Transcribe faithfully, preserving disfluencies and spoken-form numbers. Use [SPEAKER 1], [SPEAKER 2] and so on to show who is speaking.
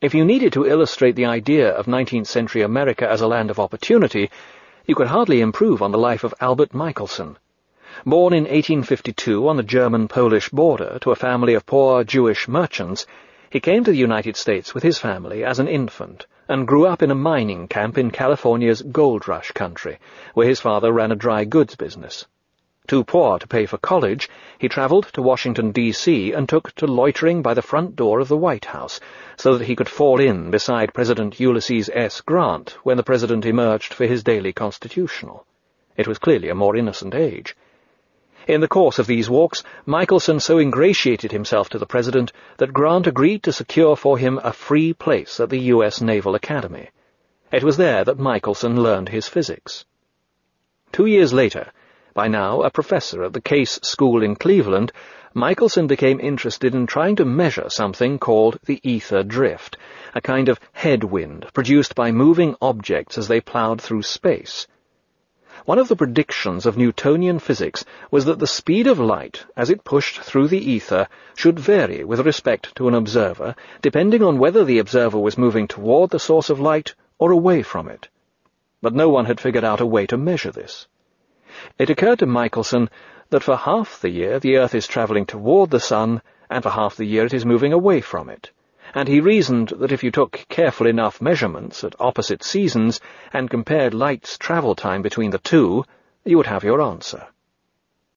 [SPEAKER 1] If you needed to illustrate the idea of nineteenth century America as a land of opportunity, you could hardly improve on the life of Albert Michelson. Born in eighteen fifty-two on the German-Polish border to a family of poor Jewish merchants, he came to the United States with his family as an infant and grew up in a mining camp in California's gold rush country, where his father ran a dry goods business. Too poor to pay for college, he traveled to Washington, D C and took to loitering by the front door of the White House so that he could fall in beside President Ulysses S. Grant when the president emerged for his daily constitutional. It was clearly a more innocent age. In the course of these walks, Michelson so ingratiated himself to the president that Grant agreed to secure for him a free place at the U S Naval Academy. It was there that Michelson learned his physics. Two years later, by now a professor at the Case School in Cleveland, Michelson became interested in trying to measure something called the ether drift, a kind of headwind produced by moving objects as they plowed through space. One of the predictions of Newtonian physics was that the speed of light, as it pushed through the ether, should vary with respect to an observer, depending on whether the observer was moving toward the source of light or away from it. But no one had figured out a way to measure this. It occurred to Michelson that for half the year the Earth is travelling toward the Sun, and for half the year it is moving away from it, and he reasoned that if you took careful enough measurements at opposite seasons and compared light's travel time between the two, you would have your answer.